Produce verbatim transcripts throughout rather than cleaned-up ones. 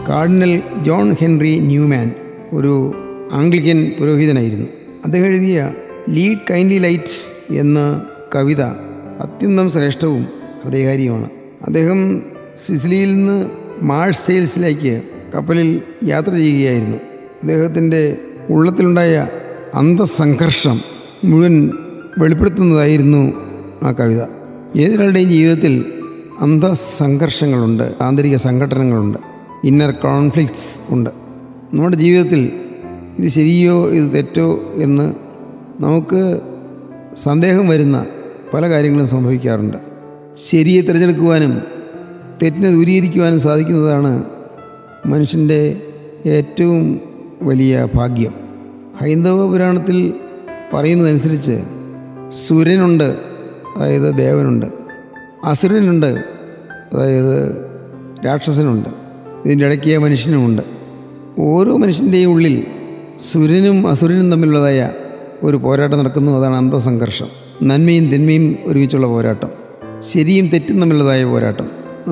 Cardinal John Henry Newman ഒരു Anglican പുരോഹിതനായിരുന്നു. അദ്ദേഹം എഴുതിയ ലീഡ് കൈൻഡ്ലി ലൈറ്റ് എന്ന കവിത അത്യന്തം ശ്രേഷ്ഠവും ഹൃദയകാരിയുമാണ്. അദ്ദേഹം സിസിലിയിൽ നിന്ന് മാഴ്സെയിൽസിലേക്ക് കപ്പലിൽ യാത്ര ചെയ്യുകയായിരുന്നു. അദ്ദേഹത്തിൻ്റെ ഉള്ളത്തിലുണ്ടായ അന്തസംഘർഷം മുഴുവൻ വെളിപ്പെടുത്തുന്നതായിരുന്നു ആ കവിത. ഏതൊരാളുടെയും ജീവിതത്തിൽ അന്തസംഘർഷങ്ങളുണ്ട്, ആന്തരിക സംഘടനകളുണ്ട്, ഇന്നർ കോൺഫ്ലിക്ട്സ് ഉണ്ട്. നമ്മുടെ ജീവിതത്തിൽ ഇത് ശരിയോ ഇത് തെറ്റോ എന്ന് നമുക്ക് സന്ദേഹം വരുന്ന പല കാര്യങ്ങളും സംഭവിക്കാറുണ്ട്. ശരിയെ തിരഞ്ഞെടുക്കുവാനും തെറ്റിനെ ദൂരീകരിക്കുവാനും സാധിക്കുന്നതാണ് മനുഷ്യൻ്റെ ഏറ്റവും വലിയ ഭാഗ്യം. ഹൈന്ദവ പുരാണത്തിൽ പറയുന്നതനുസരിച്ച് സുരനുണ്ട്, അതായത് ദേവനുണ്ട്, അസുരനുണ്ട്, അതായത് രാക്ഷസനുണ്ട്, ഇതിൻ്റെ ഇടയ്ക്ക് മനുഷ്യനുമുണ്ട്. ഓരോ മനുഷ്യൻ്റെയും ഉള്ളിൽ സുരനും അസുരനും തമ്മിലുള്ളതായ ഒരു പോരാട്ടം നടക്കുന്നു. അതാണ് അന്തസംഘർഷം. നന്മയും തിന്മയും ഒരുമിച്ചുള്ള പോരാട്ടം, ശരിയും തെറ്റും തമ്മിലുള്ളതായ പോരാട്ടം. ആ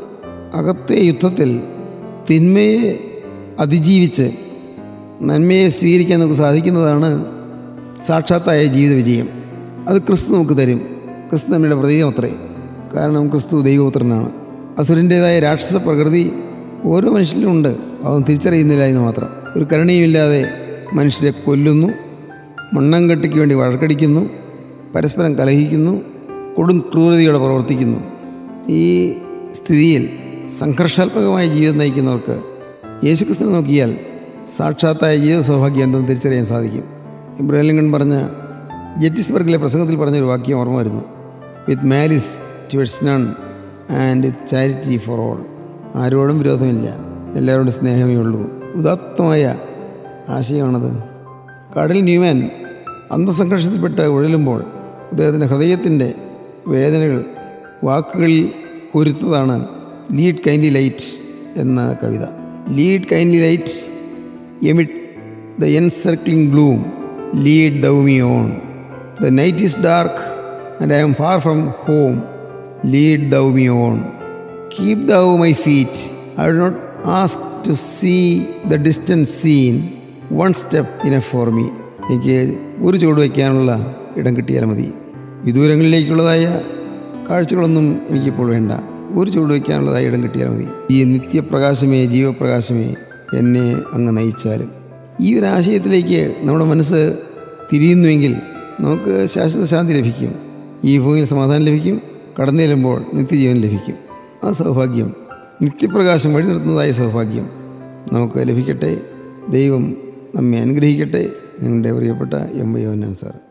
അകത്തെ യുദ്ധത്തിൽ തിന്മയെ അതിജീവിച്ച് നന്മയെ സ്വീകരിക്കാൻ നമുക്ക് സാധിക്കുന്നതാണ് സാക്ഷാത്തായ ജീവിത വിജയം. അത് ക്രിസ്തു നമുക്ക് തരും. ക്രിസ്തു നമ്മുടെ പ്രതീകം അത്രേ. കാരണം ക്രിസ്തു ദൈവപുത്രനാണ്. അസുരൻ്റേതായ രാക്ഷസ പ്രകൃതി ഓരോ മനുഷ്യരിലും ഉണ്ട്, അതൊന്നും തിരിച്ചറിയുന്നില്ല എന്ന് മാത്രം. ഒരു കരുണയുമില്ലാതെ മനുഷ്യരെ കൊല്ലുന്നു, മണ്ണംകെട്ടിക്ക് വേണ്ടി വഴക്കടിക്കുന്നു, പരസ്പരം കലഹിക്കുന്നു, കൊടും ക്രൂരതയോടെ പ്രവർത്തിക്കുന്നു. ഈ സ്ഥിതിയിൽ സംഘർഷാത്മകമായ ജീവിതം നയിക്കുന്നവർക്ക് യേശുക്രിസ്തുവിനെ നോക്കിയാൽ സാക്ഷാത്തായ ജീവിത സൗഭാഗ്യം എന്തെന്ന് തിരിച്ചറിയാൻ സാധിക്കും. ഇബ്രാഹിം ലിങ്കൺ പറഞ്ഞ ജെറ്റിസ്ബർഗിലെ പ്രസംഗത്തിൽ പറഞ്ഞൊരു വാക്യം ഓർമ്മ വരുന്നു. With malice towards none and with charity for all. ആരോടും വിരോധമില്ല, എല്ലാവരോടും സ്നേഹമേ ഉള്ളൂ. ഉദാത്തമായ ആശയമാണത്. കാർഡിനൽ ന്യൂമാൻ അന്തസംഘർഷത്തിൽപ്പെട്ട് ഉഴലുമ്പോൾ അദ്ദേഹത്തിൻ്റെ ഹൃദയത്തിൻ്റെ വേദനകൾ വാക്കുകളിൽ കൊരുത്തതാണ് ലീഡ് കൈൻഡ്ലി ലൈറ്റ് എന്ന കവിത. Lead kindly light amid the encircling gloom, lead thou me on. The night is dark and I am far from home, lead thou me on. Keep thou my feet, I do not ask to see the distance scene, one step enough for me. എനിക്ക് ഒരു ചുവട് വയ്ക്കാനുള്ള ഇടം കിട്ടിയാൽ മതി. വിദൂരങ്ങളിലേക്കുള്ളതായ കാഴ്ചകളൊന്നും എനിക്കിപ്പോൾ വേണ്ട, ഒരു ചുവട് വയ്ക്കാനുള്ളതായ ഇടം കിട്ടിയാൽ മതി. ഈ നിത്യപ്രകാശമേ, ജീവപ്രകാശമേ, എന്നെ അങ്ങ് നയിച്ചാലും. ഈ ഒരു ആശയത്തിലേക്ക് നമ്മുടെ മനസ്സ് തിരിയുന്നുവെങ്കിൽ നമുക്ക് ശാശ്വത ശാന്തി ലഭിക്കും, ഈ ഭൂമിയിൽ സമാധാനം ലഭിക്കും, കടന്നു ചെല്ലുമ്പോൾ നിത്യജീവൻ ലഭിക്കും. ആ സൗഭാഗ്യം, നിത്യപ്രകാശം വഴി നിർത്തുന്നതായ സൗഭാഗ്യം നമുക്ക് ലഭിക്കട്ടെ. ദൈവം നമ്മെ അനുഗ്രഹിക്കട്ടെ. നിങ്ങളുടെ പ്രിയപ്പെട്ട എം വൈ യോഹന്നാൻ സാർ.